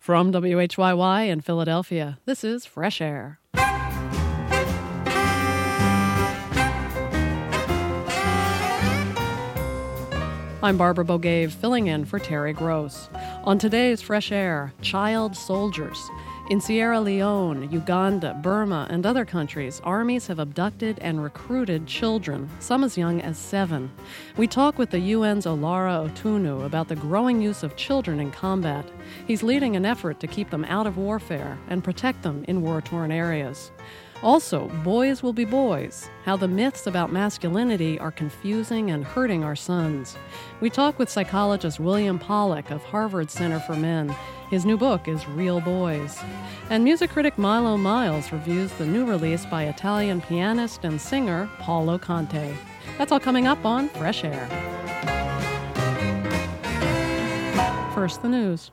From WHYY in Philadelphia, this is Fresh Air. I'm Barbara Bogave, filling in for Terry Gross. On today's Fresh Air, child soldiers. In Sierra Leone, Uganda, Burma, and other countries, armies have abducted and recruited children, some as young as 7. We talk with the UN's Olara Otunu about the growing use of children in combat. He's leading an effort to keep them out of warfare and protect them in war-torn areas. Also, boys will be boys, how the myths about masculinity are confusing and hurting our sons. We talk with psychologist William Pollack of Harvard Center for Men. His new book is Real Boys. And music critic Milo Miles reviews the new release by Italian pianist and singer Paolo Conte. That's all coming up on Fresh Air. First, the news.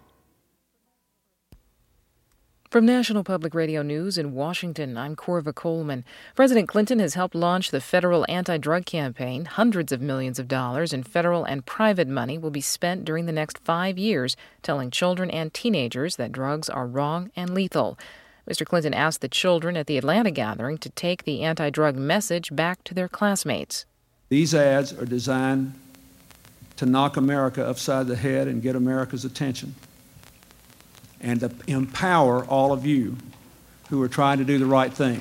From National Public Radio News in Washington, I'm Corva Coleman. President Clinton has helped launch the federal anti-drug campaign. Hundreds of millions of dollars in federal and private money will be spent during the next 5 years, telling children and teenagers that drugs are wrong and lethal. Mr. Clinton asked the children at the Atlanta gathering to take the anti-drug message back to their classmates. These ads are designed to knock America upside the head and get America's attention, and to empower all of you who are trying to do the right thing.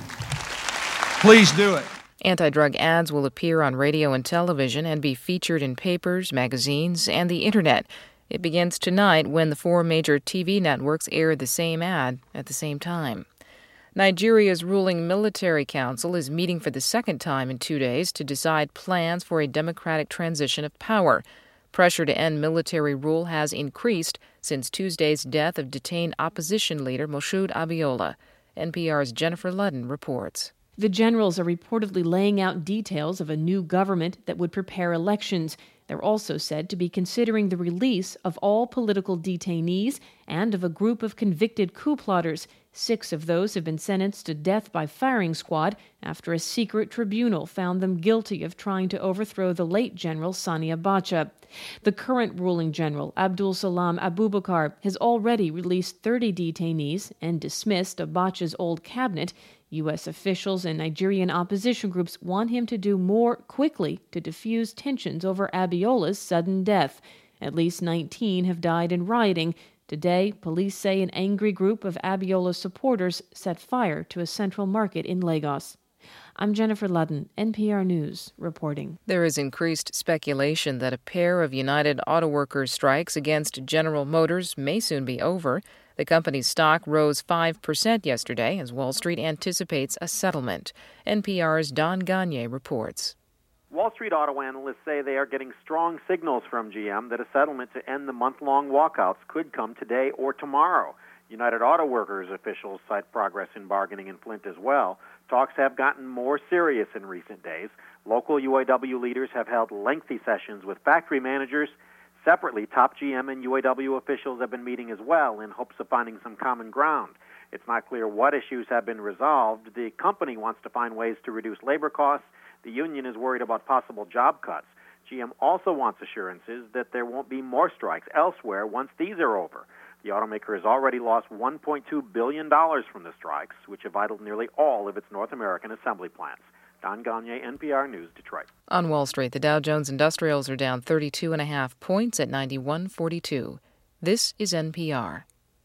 Please do it. Anti-drug ads will appear on radio and television and be featured in papers, magazines, and the Internet. It begins tonight when the 4 major TV networks air the same ad at the same time. Nigeria's ruling military council is meeting for the second time in 2 days to decide plans for a democratic transition of power. Pressure to end military rule has increased since Tuesday's death of detained opposition leader Moshood Abiola. NPR's Jennifer Ludden reports. The generals are reportedly laying out details of a new government that would prepare elections. They're also said to be considering the release of all political detainees and of a group of convicted coup plotters. 6 of those have been sentenced to death by firing squad after a secret tribunal found them guilty of trying to overthrow the late General Sani Abacha. The current ruling general, Abdul Salam Abubakar, has already released 30 detainees and dismissed Abacha's old cabinet. U.S. officials and Nigerian opposition groups want him to do more quickly to defuse tensions over Abiola's sudden death. At least 19 have died in rioting. Today, police say an angry group of Abiola supporters set fire to a central market in Lagos. I'm Jennifer Ludden, NPR News, reporting. There is increased speculation that a pair of United Auto Workers strikes against General Motors may soon be over. The company's stock rose 5% yesterday as Wall Street anticipates a settlement. NPR's Don Gagne reports. Wall Street auto analysts say they are getting strong signals from GM that a settlement to end the month-long walkouts could come today or tomorrow. United Auto Workers officials cite progress in bargaining in Flint as well. Talks have gotten more serious in recent days. Local UAW leaders have held lengthy sessions with factory managers. Separately, top GM and UAW officials have been meeting as well in hopes of finding some common ground. It's not clear what issues have been resolved. The company wants to find ways to reduce labor costs. The union is worried about possible job cuts. GM also wants assurances that there won't be more strikes elsewhere once these are over. The automaker has already lost $1.2 billion from the strikes, which have idled nearly all of its North American assembly plants. Don Gagne, NPR News, Detroit. On Wall Street, the Dow Jones Industrials are down 32.5 points at 91.42. This is NPR.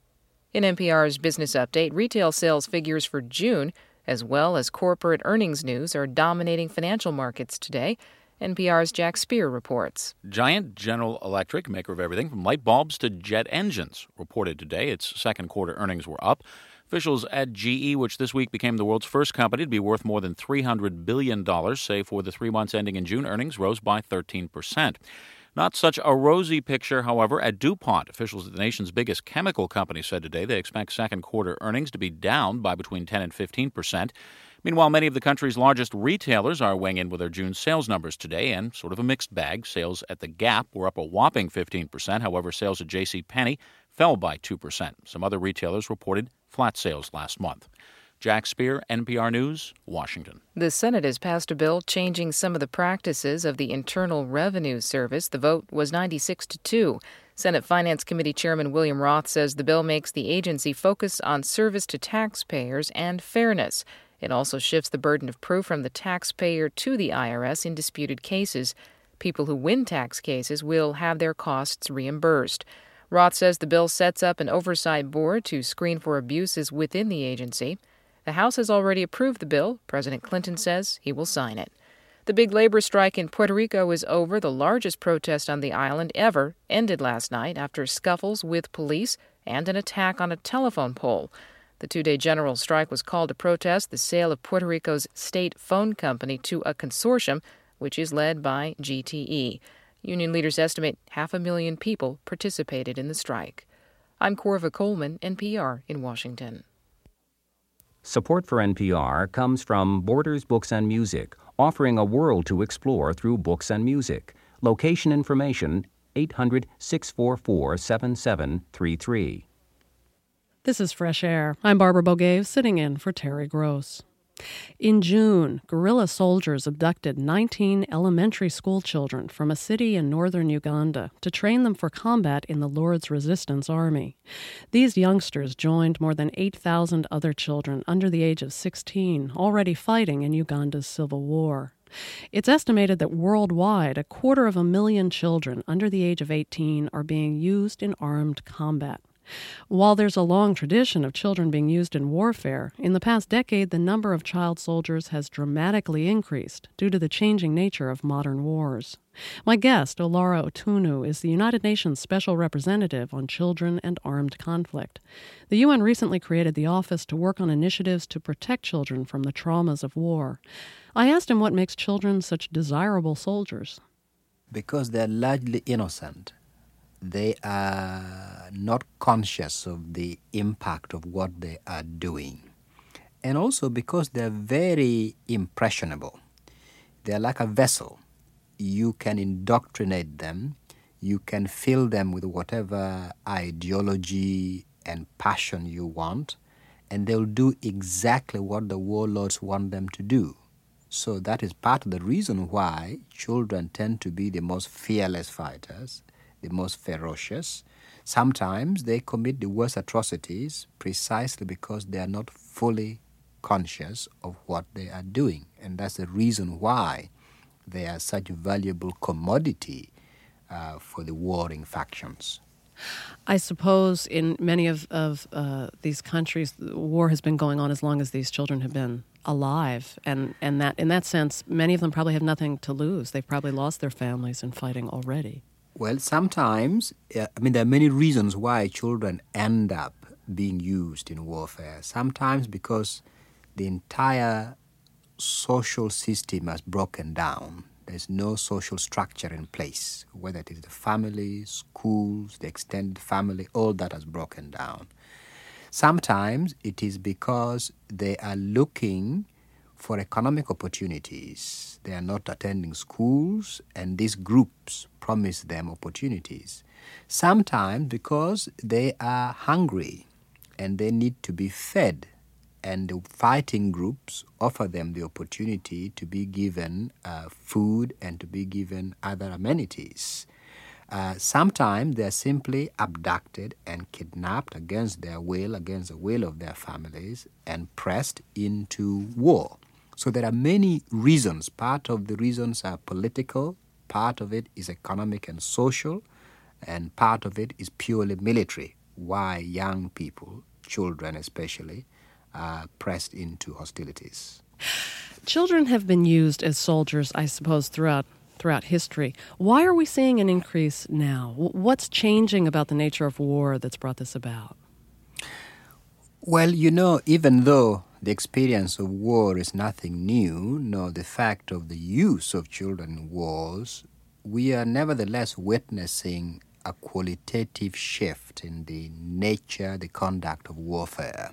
In NPR's Business Update, retail sales figures for June, as well as corporate earnings news, are dominating financial markets today. NPR's Jack Speer reports. Giant General Electric, maker of everything from light bulbs to jet engines, reported today its second quarter earnings were up. Officials at GE, which this week became the world's first company to be worth more than $300 billion, say for the 3 months ending in June, earnings rose by 13%. Not such a rosy picture, however, at DuPont. Officials at the nation's biggest chemical company said today they expect second quarter earnings to be down by between 10 and 15%. Meanwhile, many of the country's largest retailers are weighing in with their June sales numbers today, and sort of a mixed bag. Sales at The Gap were up a whopping 15%. However, sales at JCPenney fell by 2%. Some other retailers reported flat sales last month. Jack Speer, NPR News, Washington. The Senate has passed a bill changing some of the practices of the Internal Revenue Service. The vote was 96-2. Senate Finance Committee Chairman William Roth says the bill makes the agency focus on service to taxpayers and fairness. It also shifts the burden of proof from the taxpayer to the IRS in disputed cases. People who win tax cases will have their costs reimbursed. Roth says the bill sets up an oversight board to screen for abuses within the agency. The House has already approved the bill. President Clinton says he will sign it. The big labor strike in Puerto Rico is over. The largest protest on the island ever ended last night after scuffles with police and an attack on a telephone pole. The two-day general strike was called to protest the sale of Puerto Rico's state phone company to a consortium, which is led by GTE. Union leaders estimate 500,000 people participated in the strike. I'm Corva Coleman, NPR in Washington. Support for NPR comes from Borders Books and Music, offering a world to explore through books and music. Location information, 800-644-7733. This is Fresh Air. I'm Barbara Bogaev, sitting in for Terry Gross. In June, guerrilla soldiers abducted 19 elementary school children from a city in northern Uganda to train them for combat in the Lord's Resistance Army. These youngsters joined more than 8,000 other children under the age of 16 already fighting in Uganda's civil war. It's estimated that worldwide, 250,000 children under the age of 18 are being used in armed combat. While there's a long tradition of children being used in warfare, in the past decade the number of child soldiers has dramatically increased due to the changing nature of modern wars. My guest, Olara Otunu, is the United Nations Special Representative on Children and Armed Conflict. The UN recently created the office to work on initiatives to protect children from the traumas of war. I asked him what makes children such desirable soldiers. Because they're largely innocent. They are not conscious of the impact of what they are doing. And also because they're very impressionable. They're like a vessel. You can indoctrinate them. You can fill them with whatever ideology and passion you want, and they'll do exactly what the warlords want them to do. So that is part of the reason why children tend to be the most fearless fighters, the most ferocious. Sometimes they commit the worst atrocities precisely because they are not fully conscious of what they are doing. And that's the reason why they are such a valuable commodity for the warring factions. I suppose in many of these countries, the war has been going on as long as these children have been alive. And that, in that sense, many of them probably have nothing to lose. They've probably lost their families in fighting already. Well, sometimes, there are many reasons why children end up being used in warfare. Sometimes because the entire social system has broken down. There's no social structure in place, whether it is the family, schools, the extended family, all that has broken down. Sometimes it is because they are looking for economic opportunities. They are not attending schools, and these groups promise them opportunities. Sometimes because they are hungry and they need to be fed, and the fighting groups offer them the opportunity to be given food and to be given other amenities. Sometimes they are simply abducted and kidnapped against their will, against the will of their families, and pressed into war. So there are many reasons. Part of the reasons are political, part of it is economic and social, and part of it is purely military, why young people, children especially, are pressed into hostilities. Children have been used as soldiers, I suppose, throughout history. Why are we seeing an increase now? What's changing about the nature of war that's brought this about? Well, even though the experience of war is nothing new, nor the fact of the use of children in wars, we are nevertheless witnessing a qualitative shift in the nature, the conduct of warfare.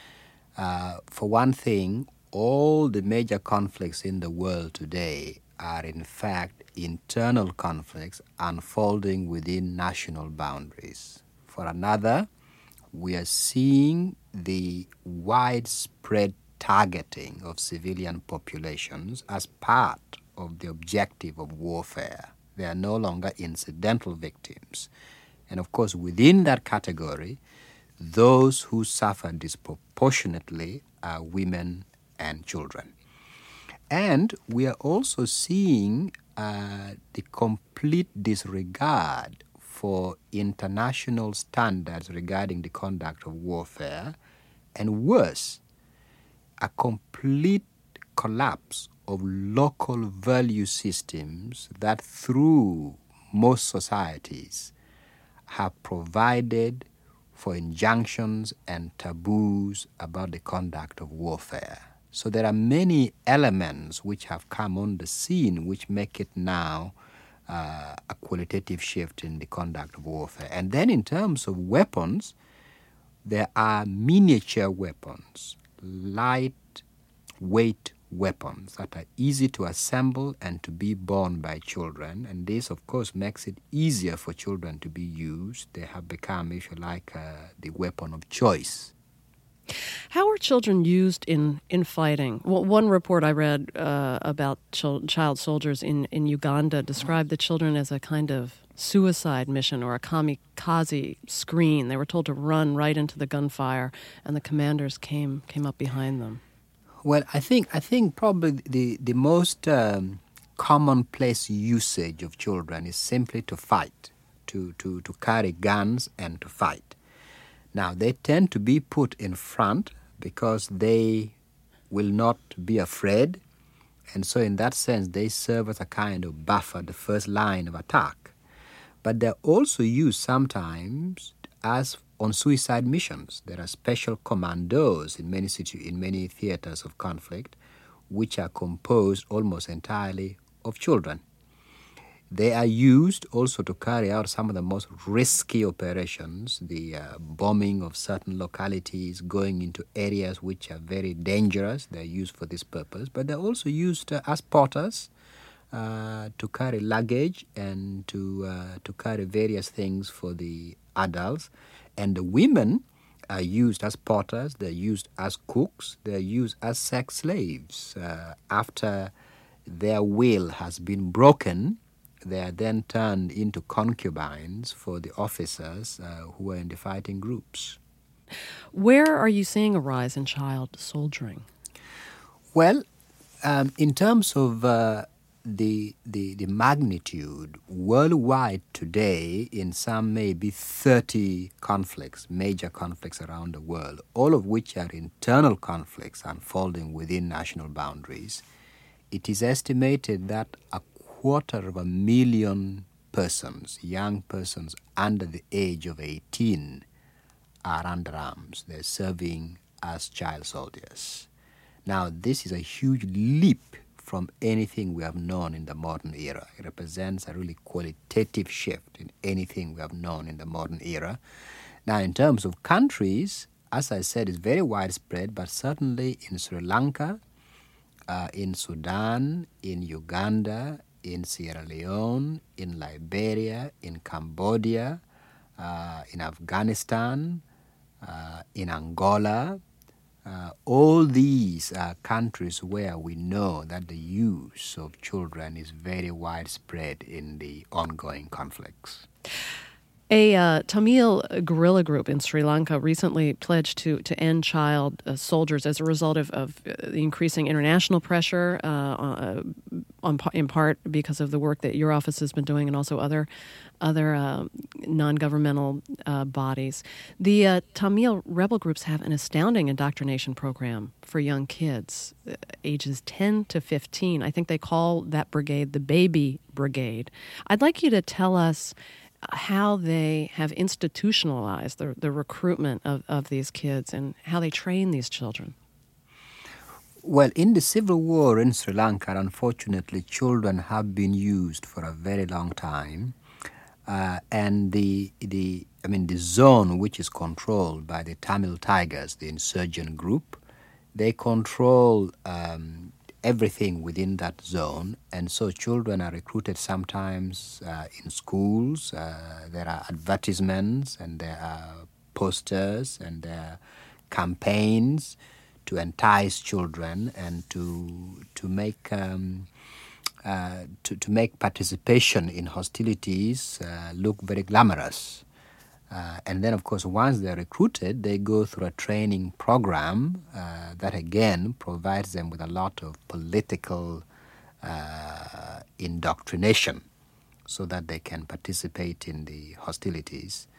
For one thing, all the major conflicts in the world today are in fact internal conflicts unfolding within national boundaries. For another, we are seeing the widespread targeting of civilian populations as part of the objective of warfare. They are no longer incidental victims. And of course, within that category, those who suffer disproportionately are women and children. And we are also seeing the complete disregard for international standards regarding the conduct of warfare, and worse, a complete collapse of local value systems that through most societies have provided for injunctions and taboos about the conduct of warfare. So there are many elements which have come on the scene which make it now a qualitative shift in the conduct of warfare. And then in terms of weapons, there are miniature weapons, lightweight weapons that are easy to assemble and to be borne by children. And this, of course, makes it easier for children to be used. They have become, if you like, the weapon of choice. How are children used in fighting? Well, one report I read about child soldiers in Uganda described the children as a kind of suicide mission or a kamikaze screen. They were told to run right into the gunfire, and the commanders came up behind them. Well, I think probably the most commonplace usage of children is simply to fight, to carry guns and to fight. Now, they tend to be put in front because they will not be afraid, and so in that sense they serve as a kind of buffer, the first line of attack. But they're also used sometimes as on suicide missions. There are special commandos in many theaters of conflict which are composed almost entirely of children. They are used also to carry out some of the most risky operations, the bombing of certain localities, going into areas which are very dangerous. They're used for this purpose, but they're also used as porters to carry luggage and to carry various things for the adults. And the women are used as porters, they're used as cooks, they're used as sex slaves. After their will has been broken, they are then turned into concubines for the officers who are in the fighting groups. Where are you seeing a rise in child soldiering? Well, in terms of the magnitude, worldwide today, in some maybe 30 conflicts, major conflicts around the world, all of which are internal conflicts unfolding within national boundaries, it is estimated that 250,000 persons, young persons under the age of 18, are under arms. They're serving as child soldiers. Now, this is a huge leap from anything we have known in the modern era. It represents a really qualitative shift in anything we have known in the modern era. Now, in terms of countries, as I said, it's very widespread, but certainly in Sri Lanka, in Sudan, in Uganda, in Sierra Leone, in Liberia, in Cambodia, in Afghanistan, in Angola. All these are countries where we know that the use of children is very widespread in the ongoing conflicts. A Tamil guerrilla group in Sri Lanka recently pledged to end child soldiers as a result of the increasing international pressure, in part because of the work that your office has been doing and also other non-governmental bodies. The Tamil rebel groups have an astounding indoctrination program for young kids, ages 10 to 15. I think they call that brigade the Baby Brigade. I'd like you to tell us how they have institutionalized the recruitment of these kids and how they train these children. Well, in the civil war in Sri Lanka, unfortunately, children have been used for a very long time. And the zone which is controlled by the Tamil Tigers, the insurgent group, they control everything within that zone, and so children are recruited sometimes in schools. There are advertisements and there are posters and there are campaigns to entice children and to make participation in hostilities look very glamorous. And then, of course, once they're recruited, they go through a training program that, again, provides them with a lot of political indoctrination so that they can participate in the hostilities.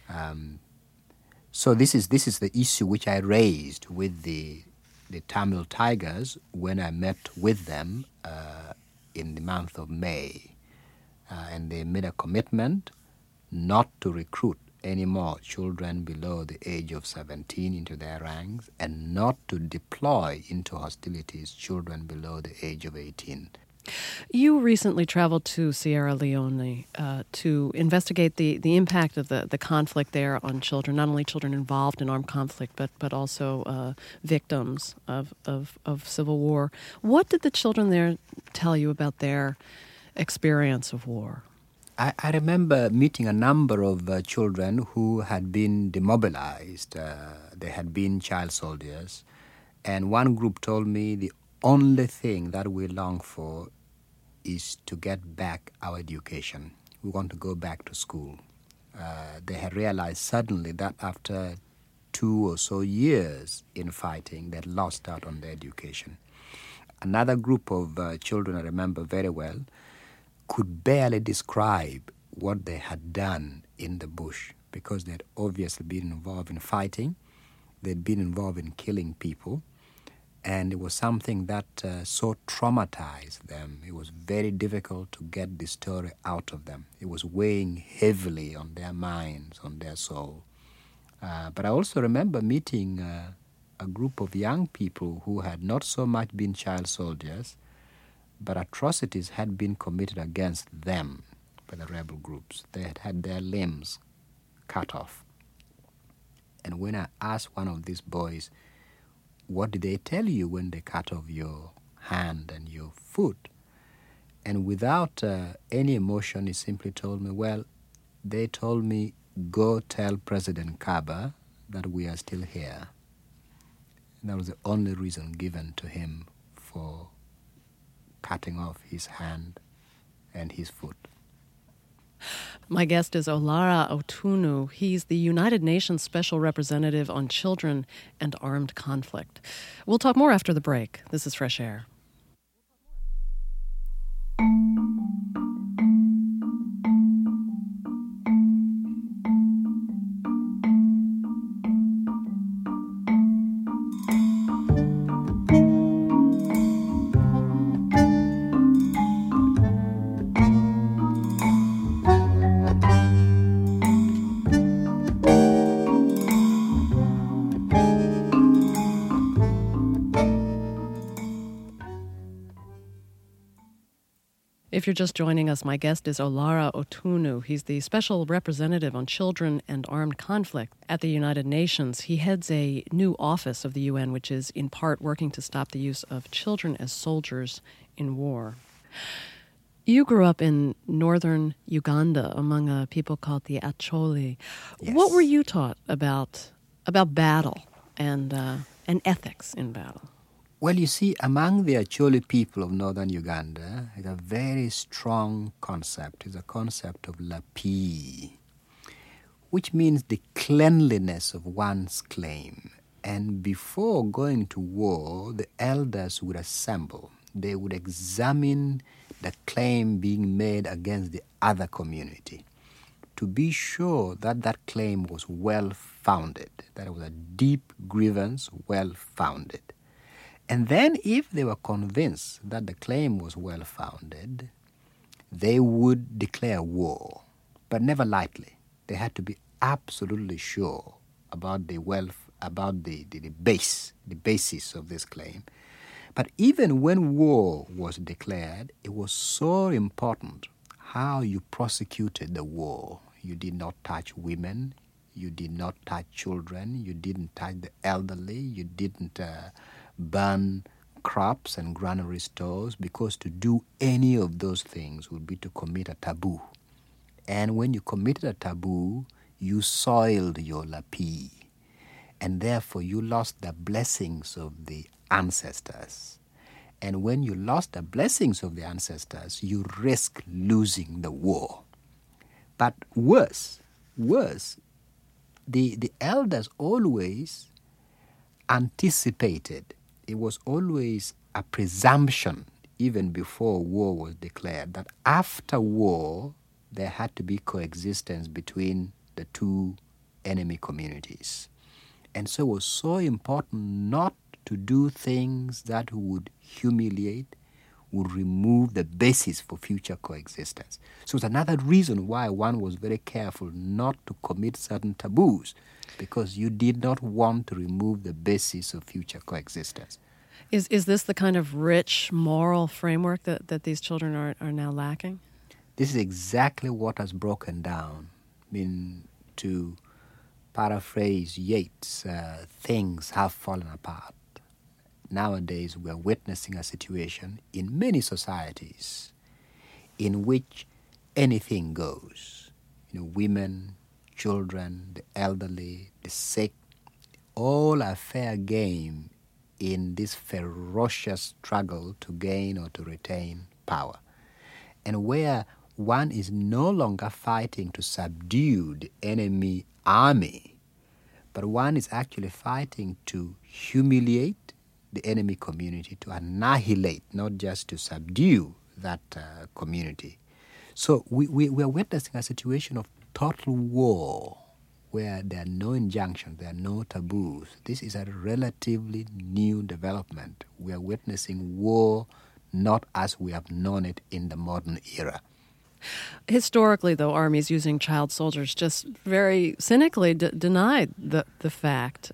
So this is the issue which I raised with the Tamil Tigers when I met with them in the month of May. And they made a commitment not to recruit any more children below the age of 17 into their ranks and not to deploy into hostilities children below the age of 18. You recently traveled to Sierra Leone to investigate the impact of the conflict there on children, not only children involved in armed conflict, but also victims of civil war. What did the children there tell you about their experience of war? I remember meeting a number of children who had been demobilized. They had been child soldiers. And one group told me the only thing that we long for is to get back our education. We want to go back to school. They had realized suddenly that after 2 or so years in fighting, they had lost out on their education. Another group of children I remember very well could barely describe what they had done in the bush because they had obviously been involved in fighting. They'd been involved in killing people. And it was something that so traumatized them. It was very difficult to get the story out of them. It was weighing heavily on their minds, on their soul. But I also remember meeting a group of young people who had not so much been child soldiers, but atrocities had been committed against them by the rebel groups. They had had their limbs cut off. And when I asked one of these boys, what did they tell you when they cut off your hand and your foot? And without any emotion, he simply told me, well, they told me, go tell President Kaba that we are still here. And that was the only reason given to him for cutting off his hand and his foot. My guest is Olara Otunu. He's the United Nations Special Representative on Children and Armed Conflict. We'll talk more after the break. This is Fresh Air. If you're just joining us, my guest is Olara Otunu. He's the Special Representative on Children and Armed Conflict at the United Nations. He heads a new office of the UN, which is in part working to stop the use of children as soldiers in war. You grew up in northern Uganda among a people called the Acholi. Yes. What were you taught about battle and ethics in battle? Well, you see, among the Acholi people of northern Uganda is a very strong concept. It's a concept of lapi, which means the cleanliness of one's claim. And before going to war, the elders would assemble. They would examine the claim being made against the other community to be sure that that claim was well-founded, that it was a deep grievance, well-founded. And then if they were convinced that the claim was well-founded, they would declare war, but never lightly. They had to be absolutely sure about the basis of this claim. But even when war was declared, it was so important how you prosecuted the war. You did not touch women, you did not touch children, you didn't touch the elderly, you didn't burn crops and granary stores, because to do any of those things would be to commit a taboo. And when you committed a taboo, you soiled your lapi. And therefore you lost the blessings of the ancestors. And when you lost the blessings of the ancestors, you risk losing the war. But worse, the elders always anticipated. It was always a presumption, even before war was declared, that after war there had to be coexistence between the two enemy communities. And so it was so important not to do things that would humiliate, would remove the basis for future coexistence. So it's another reason why one was very careful not to commit certain taboos, because you did not want to remove the basis of future coexistence. Is this the kind of rich moral framework that these children are now lacking? This is exactly what has broken down. I mean, to paraphrase Yeats, things have fallen apart. Nowadays, we are witnessing a situation in many societies in which anything goes. Women, children, the elderly, the sick, all are fair game in this ferocious struggle to gain or to retain power. And where one is no longer fighting to subdue the enemy army, but one is actually fighting to humiliate the enemy community, to annihilate, not just to subdue that community. So we are witnessing a situation of total war, where there are no injunctions, there are no taboos. This is a relatively new development. We are witnessing war not as we have known it in the modern era. Historically, though, armies using child soldiers just very cynically denied the fact.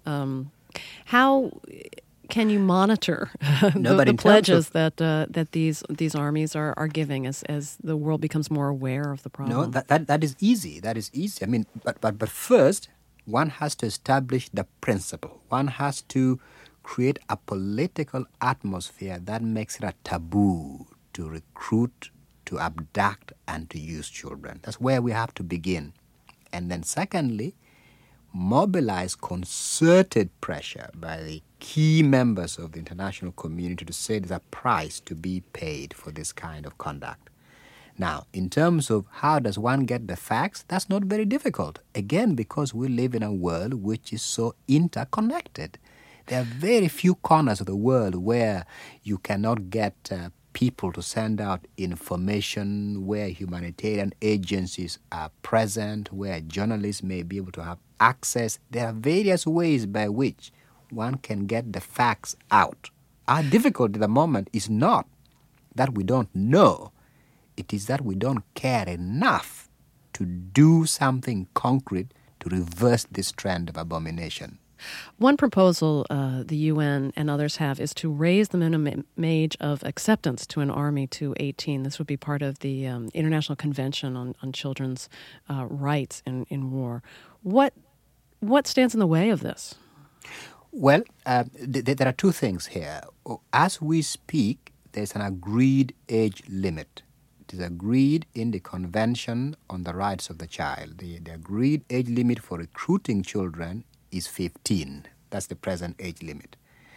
How can you monitor the pledges that these armies are giving as the world becomes more aware of the problem? No, that is easy. That is easy. I mean, but first, one has to establish the principle. One has to create a political atmosphere that makes it a taboo to recruit, to abduct, and to use children. That's where we have to begin. And then secondly, mobilize concerted pressure by the key members of the international community to say there's a price to be paid for this kind of conduct. Now, in terms of how does one get the facts, that's not very difficult. Again, because we live in a world which is so interconnected. There are very few corners of the world where you cannot get people to send out information, where humanitarian agencies are present, where journalists may be able to have access. There are various ways by which one can get the facts out. Our difficulty at the moment is not that we don't know. It is that we don't care enough to do something concrete to reverse this trend of abomination. One proposal the UN and others have is to raise the minimum age of acceptance to an army to 18. This would be part of the International Convention on Children's Rights in War. What stands in the way of this? Well, there are two things here. As we speak, there's an agreed age limit. It is agreed in the Convention on the Rights of the Child. The agreed age limit for recruiting children is 15. That's the present age limit.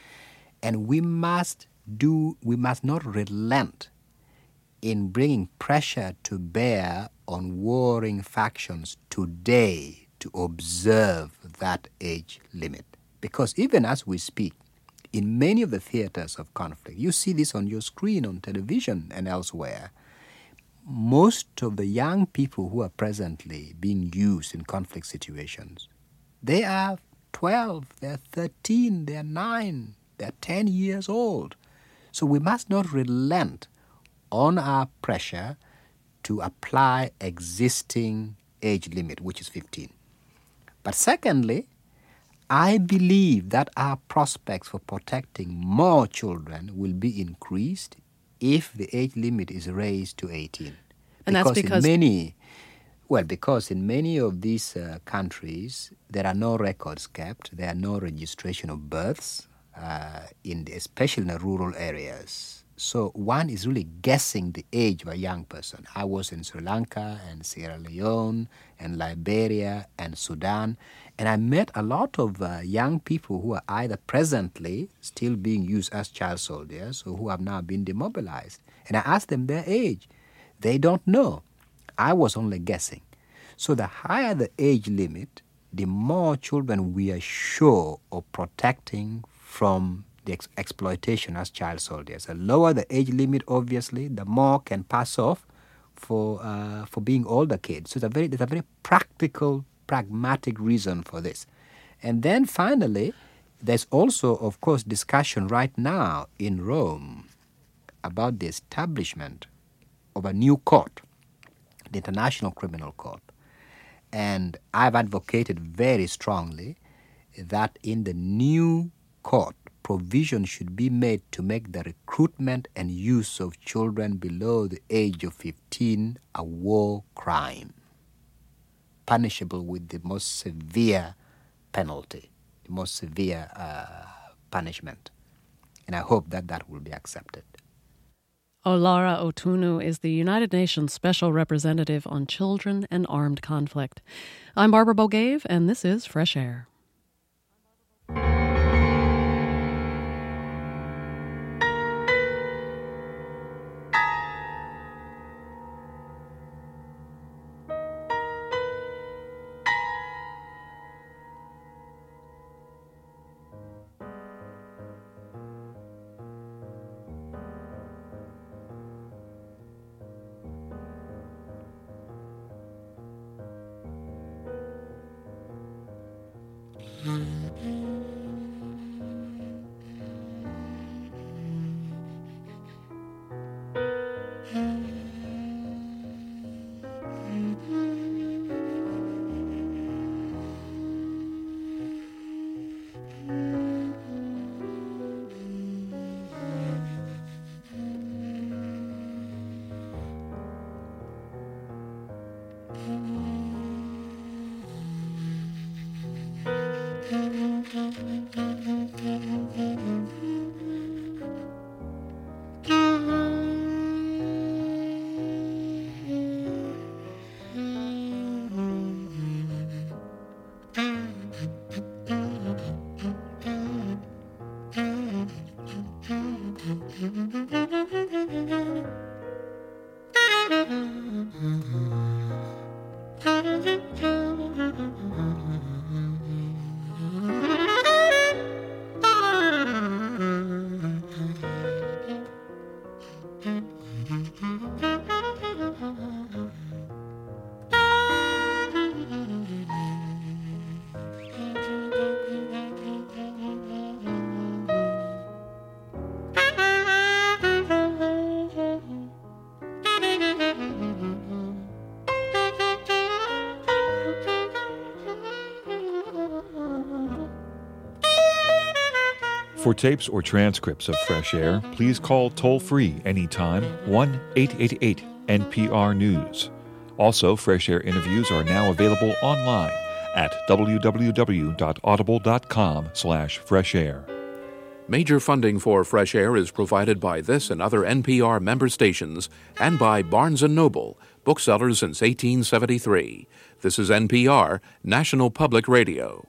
And we must not relent in bringing pressure to bear on warring factions today to observe that age limit. Because even as we speak, in many of the theaters of conflict, you see this on your screen, on television and elsewhere, most of the young people who are presently being used in conflict situations, they are 12, they're 13, they're 9, they're 10 years old. So we must not relent on our pressure to apply existing age limit, which is 15. But secondly, I believe that our prospects for protecting more children will be increased if the age limit is raised to 18. And that's because because in many of these countries, there are no records kept, there are no registration of births, especially in the rural areas. So one is really guessing the age of a young person. I was in Sri Lanka and Sierra Leone and Liberia and Sudan, and I met a lot of young people who are either presently still being used as child soldiers or who have now been demobilized. And I asked them their age. They don't know. I was only guessing. So the higher the age limit, the more children we are sure of protecting from the exploitation as child soldiers. The lower the age limit, obviously, the more can pass off for being older kids. So there's a very practical, pragmatic reason for this. And then finally, there's also, of course, discussion right now in Rome about the establishment of a new court, the International Criminal Court. And I've advocated very strongly that in the new court, provision should be made to make the recruitment and use of children below the age of 15 a war crime, punishable with the most severe penalty, the most severe punishment. And I hope that that will be accepted. Olara Otunu is the United Nations Special Representative on Children and Armed Conflict. I'm Barbara Bogave, and this is Fresh Air. For tapes or transcripts of Fresh Air, please call toll-free anytime 1-888-NPR-NEWS. Also, Fresh Air interviews are now available online at www.audible.com/freshair. Major funding for Fresh Air is provided by this and other NPR member stations and by Barnes & Noble, booksellers since 1873. This is NPR, National Public Radio.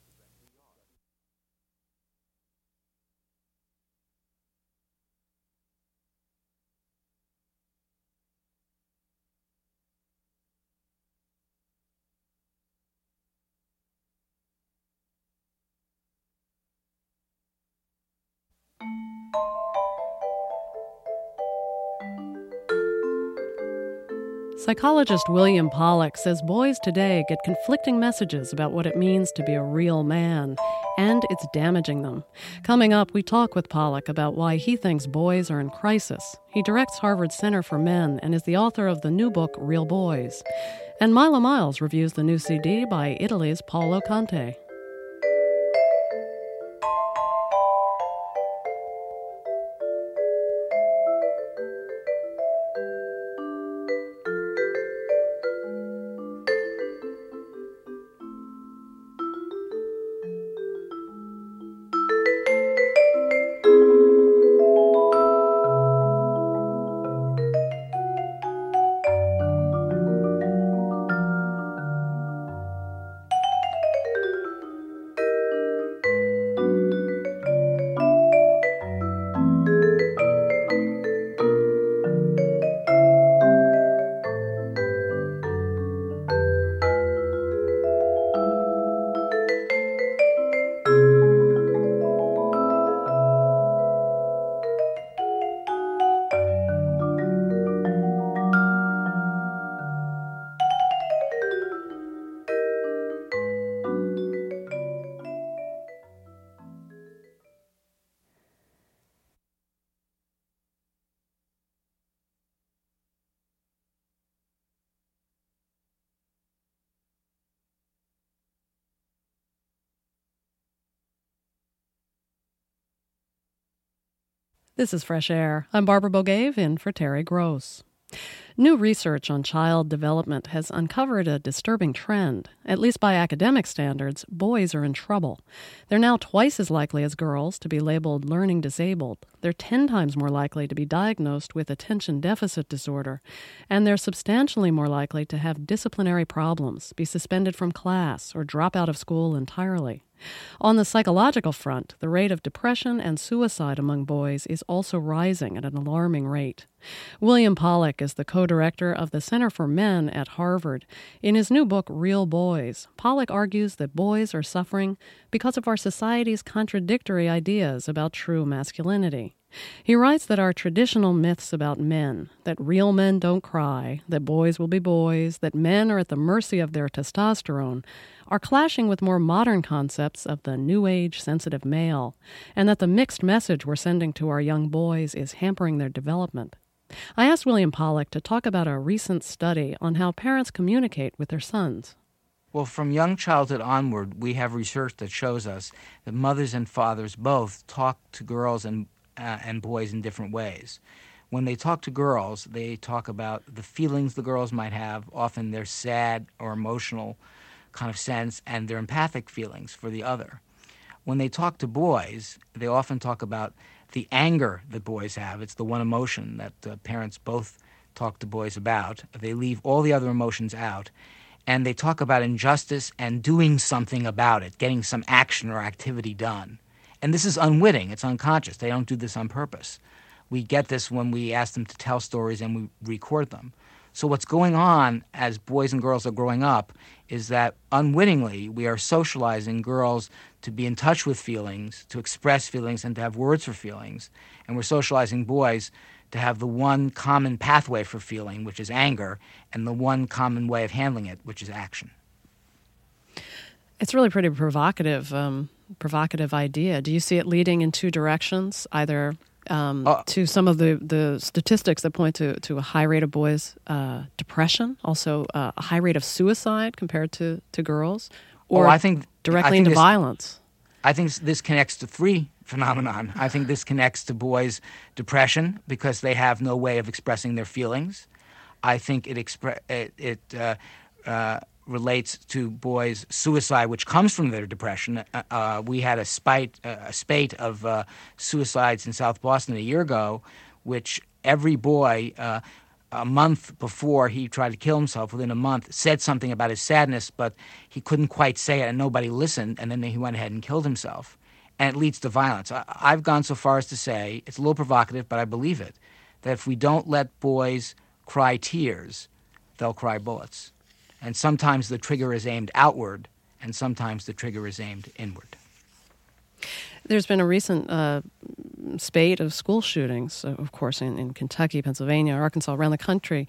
Psychologist William Pollack says boys today get conflicting messages about what it means to be a real man, and it's damaging them. Coming up, we talk with Pollack about why he thinks boys are in crisis. He directs Harvard Center for Men and is the author of the new book, Real Boys. And Mila Miles reviews the new CD by Italy's Paolo Conte. This is Fresh Air. I'm Barbara Bogave in for Terry Gross. New research on child development has uncovered a disturbing trend. At least by academic standards, boys are in trouble. They're now twice as likely as girls to be labeled learning disabled. They're 10 times more likely to be diagnosed with attention deficit disorder. And they're substantially more likely to have disciplinary problems, be suspended from class, or drop out of school entirely. On the psychological front, the rate of depression and suicide among boys is also rising at an alarming rate. William Pollack is the co-director of the Center for Men at Harvard. In his new book, Real Boys, Pollack argues that boys are suffering because of our society's contradictory ideas about true masculinity. He writes that our traditional myths about men, that real men don't cry, that boys will be boys, that men are at the mercy of their testosterone, are clashing with more modern concepts of the new age sensitive male, and that the mixed message we're sending to our young boys is hampering their development. I asked William Pollack to talk about a recent study on how parents communicate with their sons. Well, from young childhood onward, we have research that shows us that mothers and fathers both talk to girls and boys in different ways. When they talk to girls, they talk about the feelings the girls might have, often their sad or emotional kind of sense, and their empathic feelings for the other. When they talk to boys, they often talk about the anger that boys have. It's the one emotion that parents both talk to boys about. They leave all the other emotions out, and they talk about injustice and doing something about it, getting some action or activity done. And this is unwitting. It's unconscious. They don't do this on purpose. We get this when we ask them to tell stories and we record them. So what's going on as boys and girls are growing up is that unwittingly we are socializing girls to be in touch with feelings, to express feelings, and to have words for feelings. And we're socializing boys to have the one common pathway for feeling, which is anger, and the one common way of handling it, which is action. It's really pretty provocative idea. Do you see it leading in two directions, either to some of the statistics that point to a high rate of boys' depression, also a high rate of suicide compared to girls, or I think into violence? I think this connects to three phenomenon. I think this connects to boys' depression because they have no way of expressing their feelings. I think it relates to boys' suicide, which comes from their depression. We had a spate of suicides in South Boston a year ago, which every boy, a month before he tried to kill himself, within a month, said something about his sadness, but he couldn't quite say it and nobody listened, and then he went ahead and killed himself. And it leads to violence. I've gone so far as to say, it's a little provocative, but I believe it, that if we don't let boys cry tears, they'll cry bullets. And sometimes the trigger is aimed outward, and sometimes the trigger is aimed inward. There's been a recent spate of school shootings, of course, in Kentucky, Pennsylvania, Arkansas, around the country.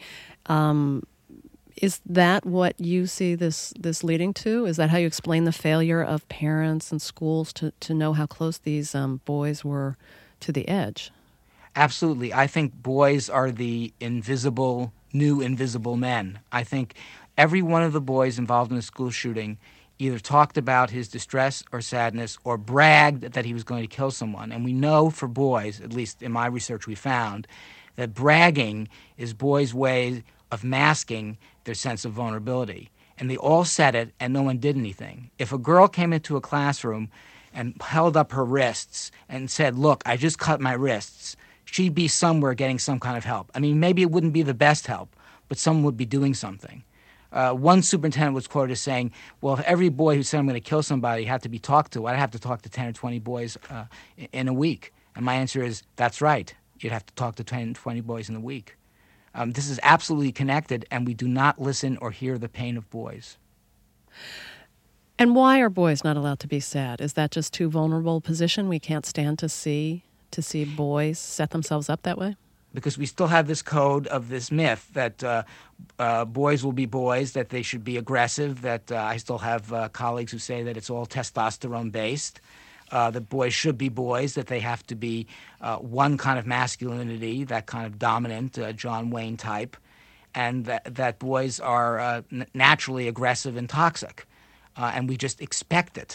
Is that what you see this leading to? Is that how you explain the failure of parents and schools to know how close these boys were to the edge? Absolutely. I think boys are the new invisible men. I think every one of the boys involved in a school shooting either talked about his distress or sadness or bragged that he was going to kill someone. And we know for boys, at least in my research we found, that bragging is boys' way of masking their sense of vulnerability. And they all said it, and no one did anything. If a girl came into a classroom and held up her wrists and said, "Look, I just cut my wrists," she'd be somewhere getting some kind of help. I mean, maybe it wouldn't be the best help, but someone would be doing something. One superintendent was quoted as saying, well, if every boy who said I'm going to kill somebody had to be talked to, I'd have to talk to 10 or 20 boys in a week. And my answer is, that's right. You'd have to talk to 10 or 20 boys in a week. This is absolutely connected, and we do not listen or hear the pain of boys. And why are boys not allowed to be sad? Is that just too vulnerable a position? We can't stand to see boys set themselves up that way? Because we still have this code of this myth that boys will be boys, that they should be aggressive, that I still have colleagues who say that it's all testosterone-based, that boys should be boys, that they have to be one kind of masculinity, that kind of dominant John Wayne type, and that boys are naturally aggressive and toxic, and we just expect it.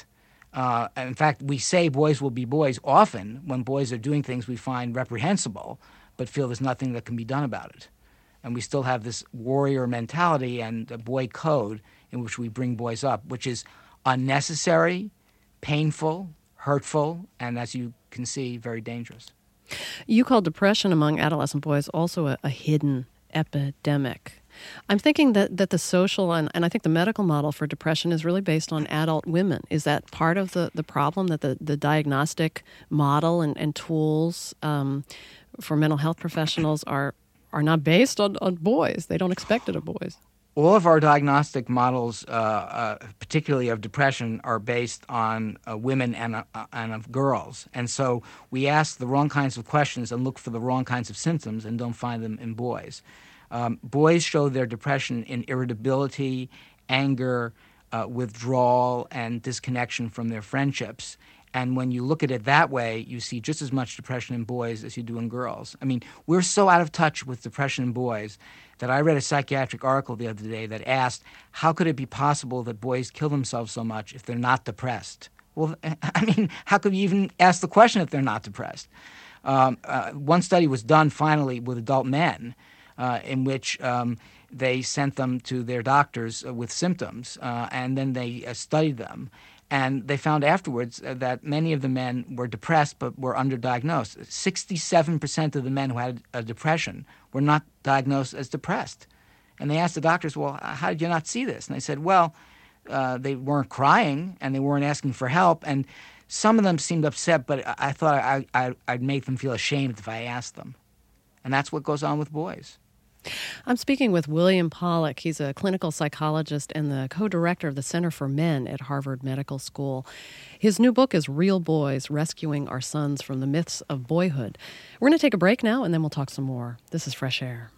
In fact, we say boys will be boys often when boys are doing things we find reprehensible, but feel there's nothing that can be done about it. And we still have this warrior mentality and a boy code in which we bring boys up, which is unnecessary, painful, hurtful, and as you can see, very dangerous. You call depression among adolescent boys also a hidden epidemic. I'm thinking that the social and I think the medical model for depression is really based on adult women. Is that part of the problem, that the diagnostic model and tools for mental health professionals are not based on boys? They don't expect it of boys. All of our diagnostic models, particularly of depression, are based on women and of girls. And so we ask the wrong kinds of questions and look for the wrong kinds of symptoms and don't find them in boys. Boys show their depression in irritability, anger, withdrawal, and disconnection from their friendships. And when you look at it that way, you see just as much depression in boys as you do in girls. I mean, we're so out of touch with depression in boys that I read a psychiatric article the other day that asked, how could it be possible that boys kill themselves so much if they're not depressed? Well, I mean, how could you even ask the question if they're not depressed? One study was done finally with adult men in which they sent them to their doctors with symptoms, and then they studied them. And they found afterwards that many of the men were depressed but were underdiagnosed. 67% of the men who had a depression were not diagnosed as depressed. And they asked the doctors, well, how did you not see this? And they said, well, they weren't crying and they weren't asking for help. And some of them seemed upset, but I thought I'd make them feel ashamed if I asked them. And that's what goes on with boys. I'm speaking with William Pollack. He's a clinical psychologist and the co-director of the Center for Men at Harvard Medical School. His new book is Real Boys, Rescuing Our Sons from the Myths of Boyhood. We're going to take a break now, and then we'll talk some more. This is Fresh Air.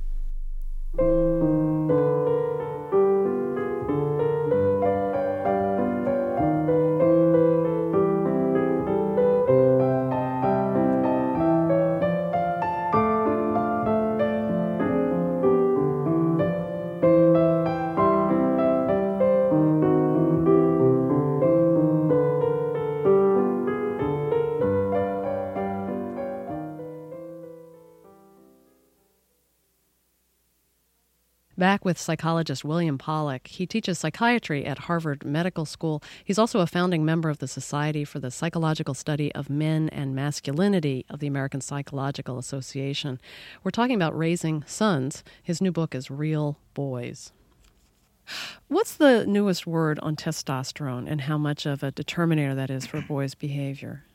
Back with psychologist William Pollack. He teaches psychiatry at Harvard Medical School. He's also a founding member of the Society for the Psychological Study of Men and Masculinity of the American Psychological Association. We're talking about raising sons. His new book is Real Boys. What's the newest word on testosterone and how much of a determinator that is for boys' behavior?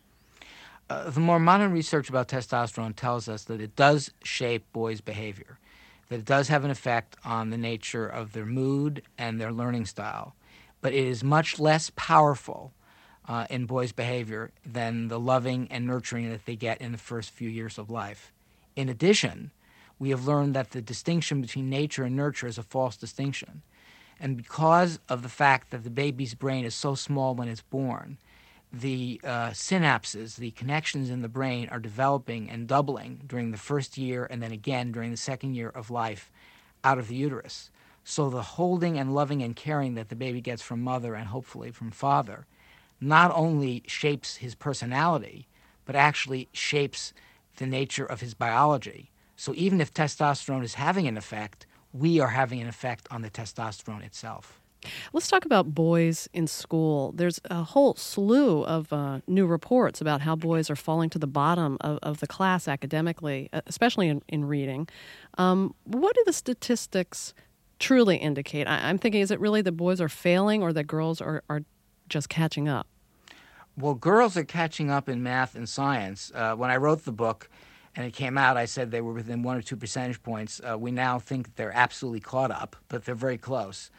The more modern research about testosterone tells us that it does shape boys' behavior, that it does have an effect on the nature of their mood and their learning style, but it is much less powerful in boys' behavior than the loving and nurturing that they get in the first few years of life. In addition, we have learned that the distinction between nature and nurture is a false distinction. And because of the fact that the baby's brain is so small when it's born, the synapses, the connections in the brain are developing and doubling during the first year and then again during the second year of life out of the uterus. So the holding and loving and caring that the baby gets from mother and hopefully from father not only shapes his personality, but actually shapes the nature of his biology. So even if testosterone is having an effect, we are having an effect on the testosterone itself. Let's talk about boys in school. There's a whole slew of new reports about how boys are falling to the bottom of the class academically, especially in reading. What do the statistics truly indicate? I'm thinking, is it really that boys are failing or that girls are just catching up? Well, girls are catching up in math and science. When I wrote the book and it came out, I said they were within 1 or 2 percentage points. We now think they're absolutely caught up, but they're very close.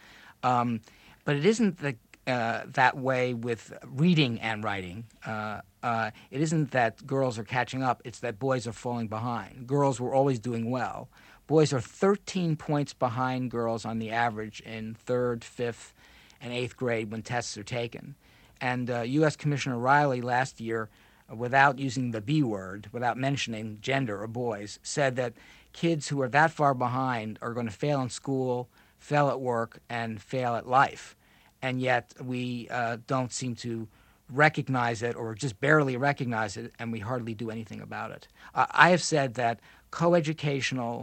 But it isn't that way with reading and writing. It isn't that girls are catching up. It's that boys are falling behind. Girls were always doing well. Boys are 13 points behind girls on the average in 3rd, 5th, and 8th grade when tests are taken. And U.S. Commissioner Riley last year, without using the B word, without mentioning gender or boys, said that kids who are that far behind are going to fail in school, fail at work, and fail at life. And yet we don't seem to recognize it or just barely recognize it, and we hardly do anything about it. I have said that coeducational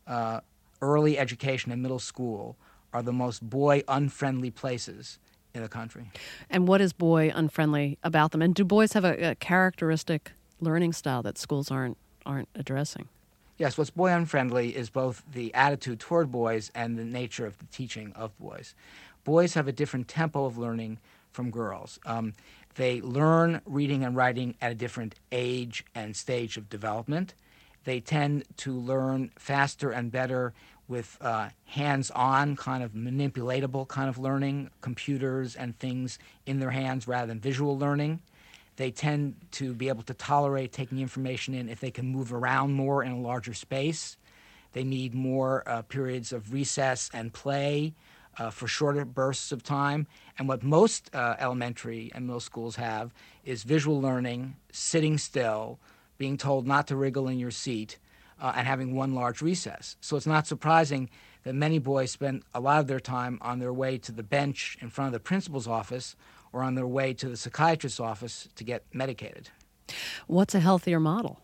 early education and middle school are the most boy-unfriendly places in the country. And what is boy-unfriendly about them? And do boys have a characteristic learning style that schools aren't addressing? Yes, what's boy-unfriendly is both the attitude toward boys and the nature of the teaching of boys. Boys have a different tempo of learning from girls. They learn reading and writing at a different age and stage of development. They tend to learn faster and better with hands-on, kind of manipulatable kind of learning, computers and things in their hands rather than visual learning. They tend to be able to tolerate taking information in if they can move around more in a larger space. They need more periods of recess and play for shorter bursts of time. And what most elementary and middle schools have is visual learning, sitting still, being told not to wriggle in your seat, and having one large recess. So it's not surprising that many boys spend a lot of their time on their way to the bench in front of the principal's office or on their way to the psychiatrist's office to get medicated. What's a healthier model?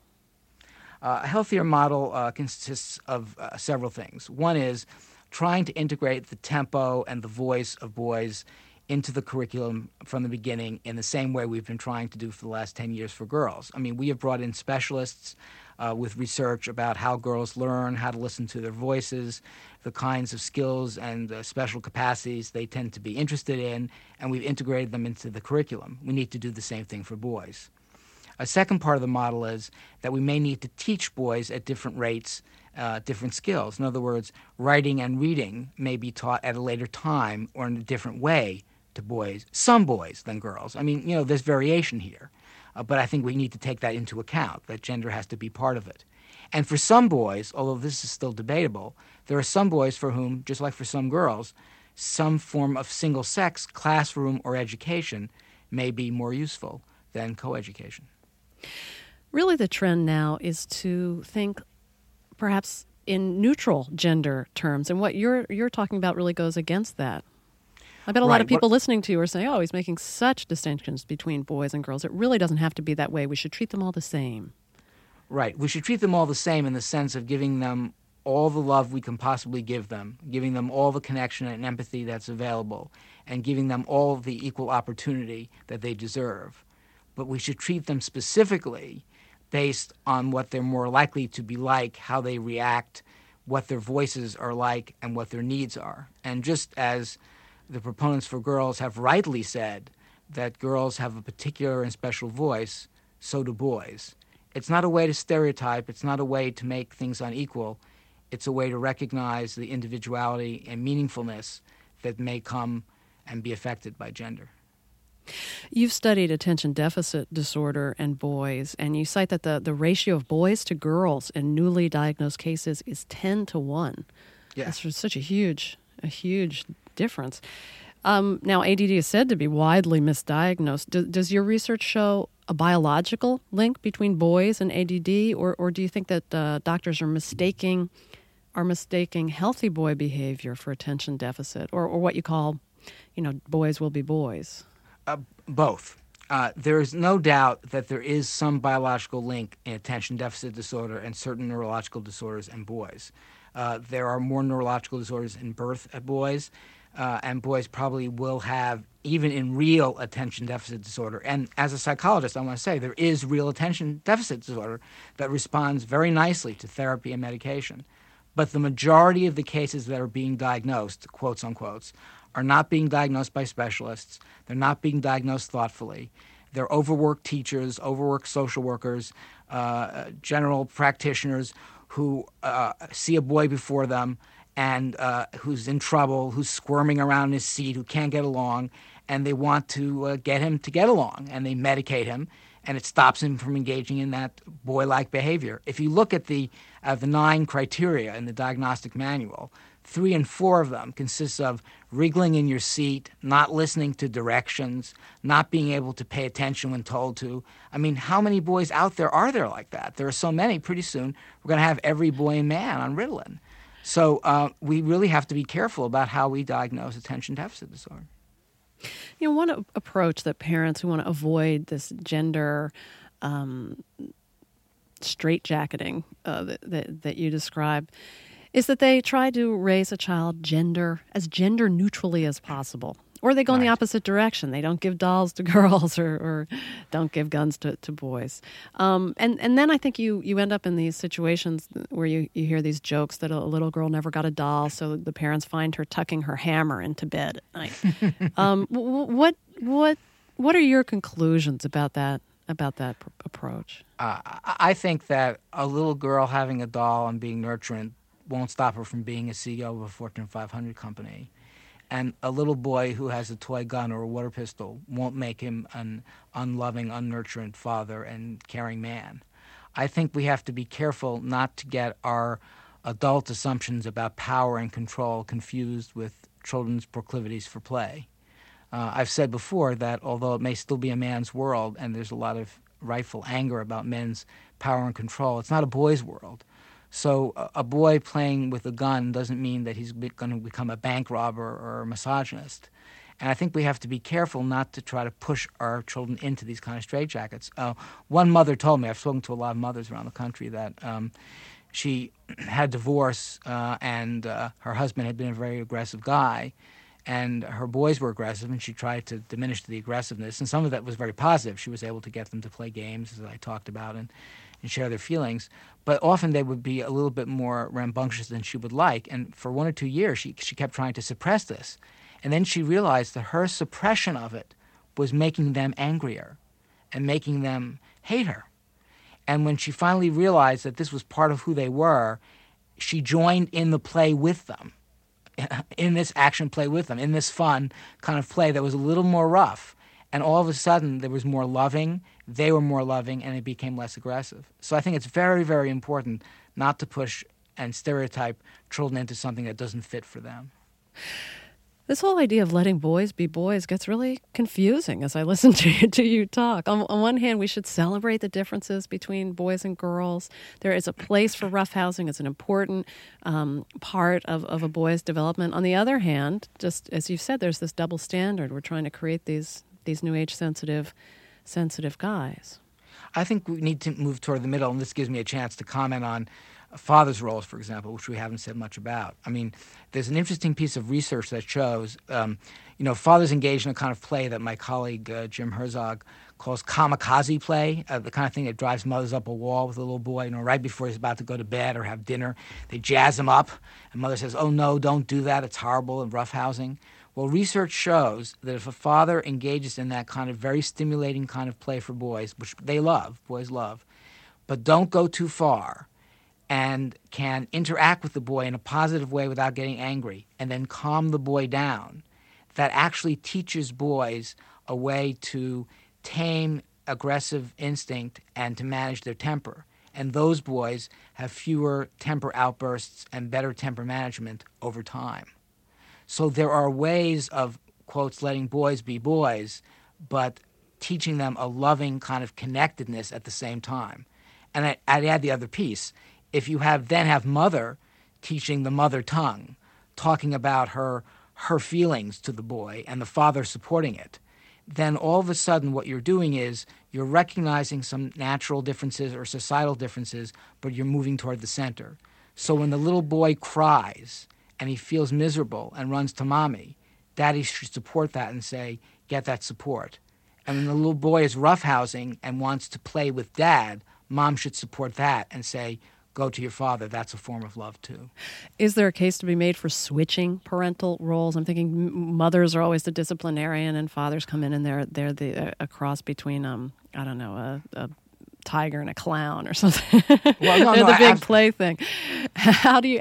A healthier model consists of several things. One is trying to integrate the tempo and the voice of boys into the curriculum from the beginning in the same way we've been trying to do for the last 10 years for girls. I mean, we have brought in specialists with research about how girls learn, how to listen to their voices, the kinds of skills and special capacities they tend to be interested in, and we've integrated them into the curriculum. We need to do the same thing for boys. A second part of the model is that we may need to teach boys at different rates different skills. In other words, writing and reading may be taught at a later time or in a different way to boys, some boys than girls. I mean, there's variation here. But I think we need to take that into account, that gender has to be part of it. And for some boys, although this is still debatable, there are some boys for whom, just like for some girls, some form of single-sex classroom or education may be more useful than coeducation. Really the trend now is to think perhaps in neutral gender terms, and what you're talking about really goes against that. I bet a lot of people listening to you are saying, oh, he's making such distinctions between boys and girls. It really doesn't have to be that way. We should treat them all the same. Right. We should treat them all the same in the sense of giving them all the love we can possibly give them, giving them all the connection and empathy that's available, and giving them all the equal opportunity that they deserve. But we should treat them specifically based on what they're more likely to be like, how they react, what their voices are like, and what their needs are. And just as the proponents for girls have rightly said that girls have a particular and special voice, so do boys. It's not a way to stereotype. It's not a way to make things unequal. It's a way to recognize the individuality and meaningfulness that may come and be affected by gender. You've studied attention deficit disorder and boys, and you cite that the ratio of boys to girls in newly diagnosed cases is 10-1. Yes. That's such a huge difference. Now, ADD is said to be widely misdiagnosed. Does your research show a biological link between boys and ADD, or do you think that doctors are mistaking healthy boy behavior for attention deficit, or what you call, boys will be boys? Both. There is no doubt that there is some biological link in attention deficit disorder and certain neurological disorders in boys. There are more neurological disorders in birth at boys, and boys probably will have, even in real attention deficit disorder. And as a psychologist, I want to say there is real attention deficit disorder that responds very nicely to therapy and medication. But the majority of the cases that are being diagnosed, quotes unquote, are not being diagnosed by specialists. They're not being diagnosed thoughtfully. They're overworked teachers, overworked social workers, general practitioners who see a boy before them and who's in trouble, who's squirming around in his seat, who can't get along, and they want to get him to get along, and they medicate him, and it stops him from engaging in that boy-like behavior. If you look at the 9 criteria in the diagnostic manual, 3 and 4 of them consists of wriggling in your seat, not listening to directions, not being able to pay attention when told to. I mean, how many boys out there are there like that? There are so many. Pretty soon, we're going to have every boy and man on Ritalin. So we really have to be careful about how we diagnose attention deficit disorder. One approach that parents who want to avoid this gender straitjacketing that you describe is that they try to raise a child as gender neutrally as possible. Or they go in the opposite direction. They don't give dolls to girls or don't give guns to boys. And then I think you end up in these situations where you hear these jokes that a little girl never got a doll, so the parents find her tucking her hammer into bed at night. What are your conclusions about that approach? I think that a little girl having a doll and being nurturing won't stop her from being a CEO of a Fortune 500 company. And a little boy who has a toy gun or a water pistol won't make him an unloving, unnurturing father and caring man. I think we have to be careful not to get our adult assumptions about power and control confused with children's proclivities for play. I've said before that although it may still be a man's world and there's a lot of rightful anger about men's power and control, it's not a boy's world. So a boy playing with a gun doesn't mean that he's going to become a bank robber or a misogynist. And I think we have to be careful not to try to push our children into these kind of straitjackets. One mother told me, I've spoken to a lot of mothers around the country, that she had divorce and her husband had been a very aggressive guy. And her boys were aggressive, and she tried to diminish the aggressiveness. And some of that was very positive. She was able to get them to play games, as I talked about, and share their feelings. But often they would be a little bit more rambunctious than she would like. And for 1 or 2 years, she kept trying to suppress this. And then she realized that her suppression of it was making them angrier and making them hate her. And when she finally realized that this was part of who they were, she joined in the play with them, in this action play with them, in this fun kind of play that was a little more rough. And all of a sudden, there was more loving, they were more loving, and it became less aggressive. So I think it's very, very important not to push and stereotype children into something that doesn't fit for them. This whole idea of letting boys be boys gets really confusing as I listen to you talk. On one hand, we should celebrate the differences between boys and girls. There is a place for roughhousing. It's an important part of a boy's development. On the other hand, just as you said, there's this double standard. We're trying to create these new age sensitive guys. I think we need to move toward the middle, and this gives me a chance to comment on fathers' roles, for example, which we haven't said much about. I mean, there's an interesting piece of research that shows, fathers engage in a kind of play that my colleague Jim Herzog calls kamikaze play, the kind of thing that drives mothers up a wall with a little boy, right before he's about to go to bed or have dinner. They jazz him up, and mother says, "Oh, no, don't do that. It's horrible," and roughhousing. Well, research shows that if a father engages in that kind of very stimulating kind of play for boys, which boys love, but don't go too far, and can interact with the boy in a positive way without getting angry, and then calm the boy down, that actually teaches boys a way to tame aggressive instinct and to manage their temper. And those boys have fewer temper outbursts and better temper management over time. So there are ways of, quotes, letting boys be boys, but teaching them a loving kind of connectedness at the same time. And I'd add the other piece. If you have mother teaching the mother tongue, talking about her feelings to the boy and the father supporting it, then all of a sudden what you're doing is you're recognizing some natural differences or societal differences, but you're moving toward the center. So when the little boy cries and he feels miserable and runs to mommy, daddy should support that and say, get that support. And when the little boy is roughhousing and wants to play with dad, mom should support that and say, go to your father. That's a form of love, too. Is there a case to be made for switching parental roles? I'm thinking mothers are always the disciplinarian and fathers come in and they're a cross between, a tiger and a clown or something. Well, they're the big play thing. How do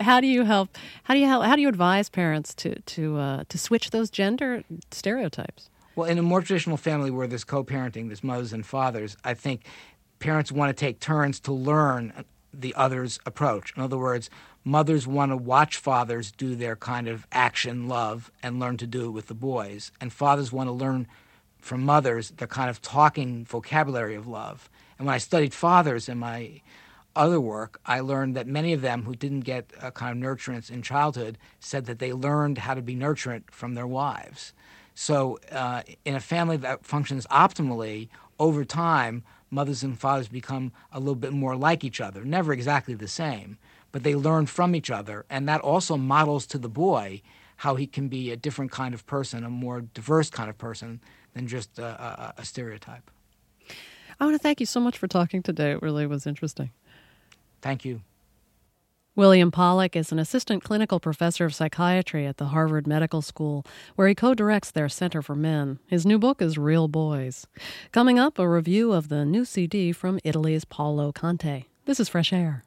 you advise parents to switch those gender stereotypes? Well, in a more traditional family where there's co-parenting, there's mothers and fathers, I think parents want to take turns to learn the other's approach. In other words, mothers want to watch fathers do their kind of action love and learn to do it with the boys. And fathers want to learn from mothers the kind of talking vocabulary of love. And when I studied fathers in my other work, I learned that many of them who didn't get a kind of nurturance in childhood said that they learned how to be nurturant from their wives. So in a family that functions optimally, over time, mothers and fathers become a little bit more like each other. Never exactly the same, but they learn from each other. And that also models to the boy how he can be a different kind of person, a more diverse kind of person than just a stereotype. I want to thank you so much for talking today. It really was interesting. Thank you. William Pollack is an assistant clinical professor of psychiatry at the Harvard Medical School, where he co-directs their Center for Men. His new book is Real Boys. Coming up, a review of the new CD from Italy's Paolo Conte. This is Fresh Air.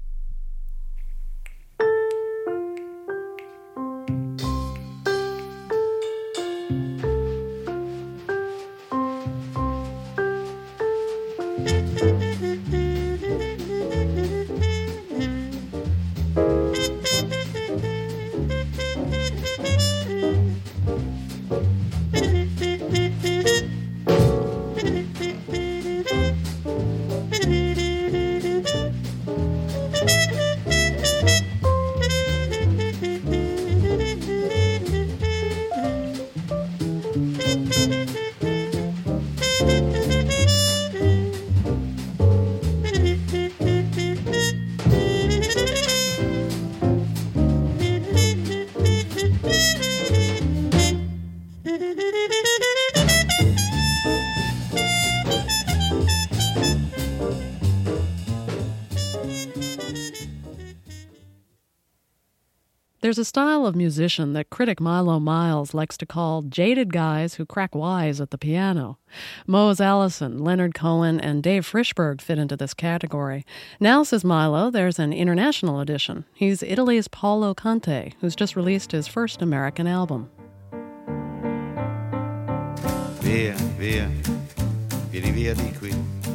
There's a style of musician that critic Milo Miles likes to call jaded guys who crack wise at the piano. Mose Allison, Leonard Cohen, and Dave Frischberg fit into this category. Now, says Milo, there's an international edition. He's Italy's Paolo Conte, who's just released his first American album. Via, via, vieni via di qui.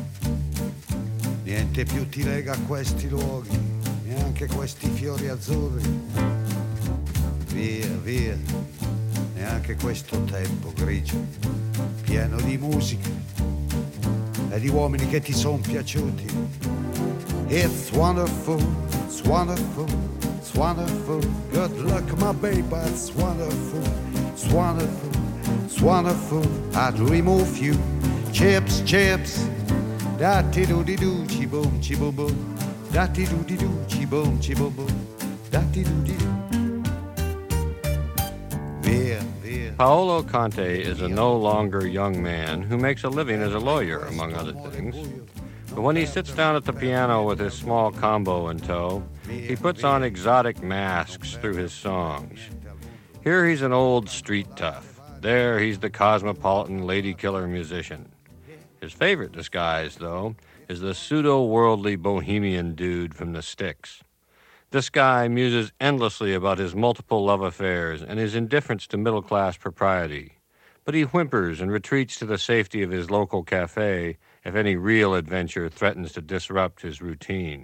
Niente più ti lega a questi luoghi, neanche questi fiori azzurri. Via, via, neanche questo tempo grigio, pieno di musica e di uomini che ti son piaciuti. It's wonderful, it's wonderful, it's wonderful. Good luck, my baby, it's wonderful, it's wonderful, it's wonderful. I'd remove you, chips, chips. Da-ti-do-di-do, chi-boom, chi-boom-boom. Da-ti-do-di-do, chi-boom, chi-boom-boom. Da-ti-do-di-do. Paolo Conte is a no longer young man who makes a living as a lawyer, among other things. But when he sits down at the piano with his small combo in tow, he puts on exotic masks through his songs. Here he's an old street tough. There he's the cosmopolitan lady killer musician. His favorite disguise, though, is the pseudo-worldly bohemian dude from the Styx. This guy muses endlessly about his multiple love affairs and his indifference to middle-class propriety. But he whimpers and retreats to the safety of his local cafe if any real adventure threatens to disrupt his routine.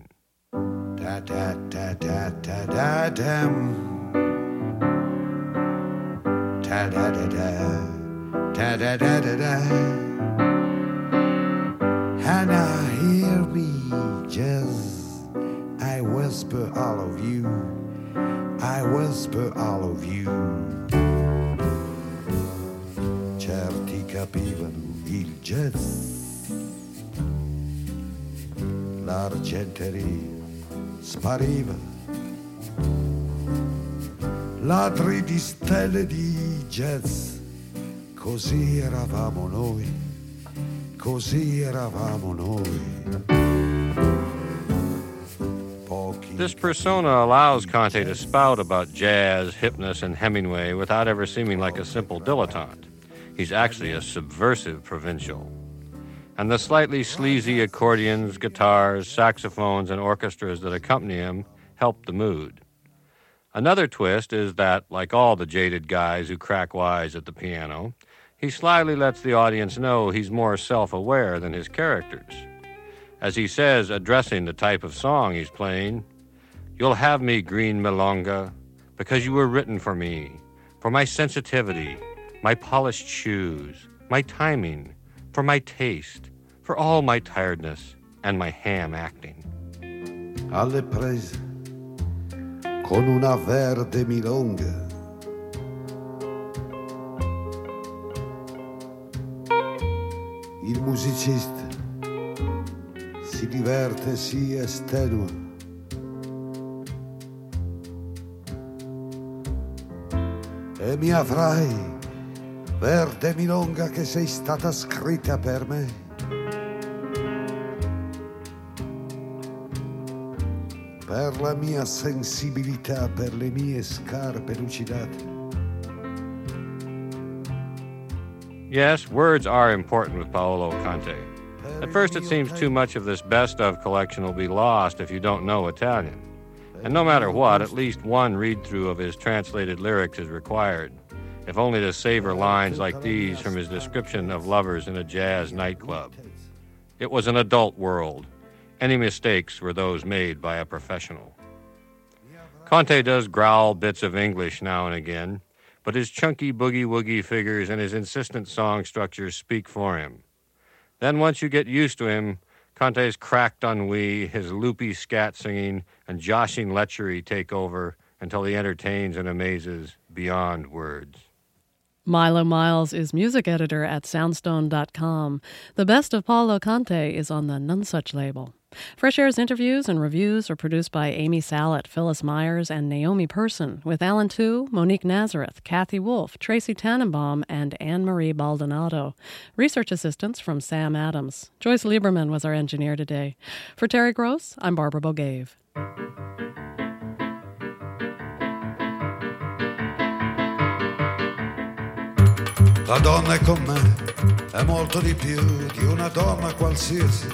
Da-da-da-da-da-da-dam. Da-da-da-da. Da-da-da-da-da. Hannah, hear me just. I whisper all of you, I whisper all of you. Certi capivano il jazz, l'argenteria spariva, ladri di stelle di jazz, così eravamo noi, così eravamo noi. This persona allows Conte to spout about jazz, Hypnos, and Hemingway without ever seeming like a simple dilettante. He's actually a subversive provincial. And the slightly sleazy accordions, guitars, saxophones, and orchestras that accompany him help the mood. Another twist is that, like all the jaded guys who crack wise at the piano, he slyly lets the audience know he's more self-aware than his characters. As he says, addressing the type of song he's playing, "You'll have me, green milonga, because you were written for me, for my sensitivity, my polished shoes, my timing, for my taste, for all my tiredness and my ham acting." Alle prese con una verde milonga, il musicista si diverte, si estenua. E mi avrai, verde milonga che sei stata scritta per me. Per la mia sensibilità, per le mie scarpe lucidate. Yes, words are important with Paolo Conte. At first it seems too much of this best-of collection will be lost if you don't know Italian. And no matter what, at least one read-through of his translated lyrics is required, if only to savor lines like these from his description of lovers in a jazz nightclub. It was an adult world. Any mistakes were those made by a professional. Conte does growl bits of English now and again, but his chunky boogie-woogie figures and his insistent song structures speak for him. Then once you get used to him, Conte's cracked ennui, his loopy scat singing, and joshing lechery take over until he entertains and amazes beyond words. Milo Miles is music editor at Soundstone.com. The best of Paolo Conte is on the Nonesuch label. Fresh Air's interviews and reviews are produced by Amy Sallett, Phyllis Myers, and Naomi Person, with Alan Tu, Monique Nazareth, Kathy Wolf, Tracy Tannenbaum, and Anne-Marie Baldonado. Research assistance from Sam Adams. Joyce Lieberman was our engineer today. For Terry Gross, I'm Barbara Bogave. La donna è con me, è molto di più di una donna qualsiasi.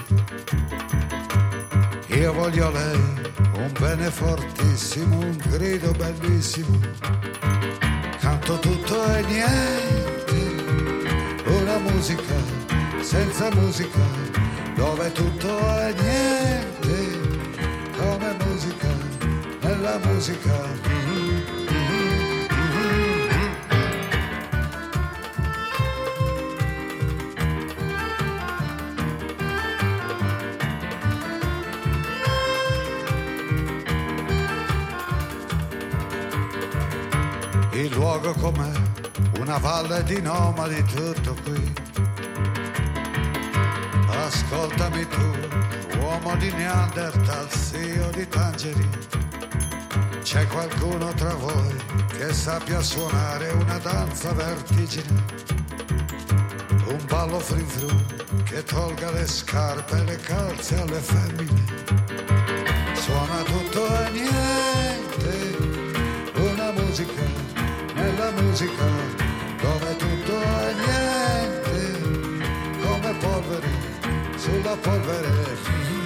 Io voglio lei, un bene fortissimo, un grido bellissimo. Canto tutto e niente, una musica senza musica, dove tutto è niente, come musica, nella musica. Il luogo com'è, una valle di nomadi, tutto qui. Ascoltami tu, uomo di Neanderthal, zio di Tangerine. C'è qualcuno tra voi che sappia suonare una danza vertigine, un ballo frin-fru che tolga le scarpe e le calze alle femmine. Suona tutto e niente, una musica nella musica, dove tutto è niente, come polvere sulla polvere.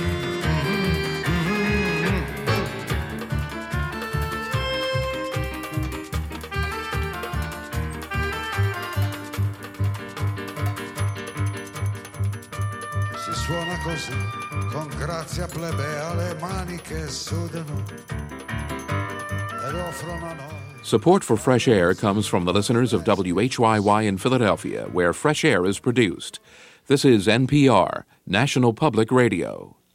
Si suona così, con grazia plebea, le mani che sudano ed offrono a noi. Support for Fresh Air comes from the listeners of WHYY in Philadelphia, where Fresh Air is produced. This is NPR, National Public Radio.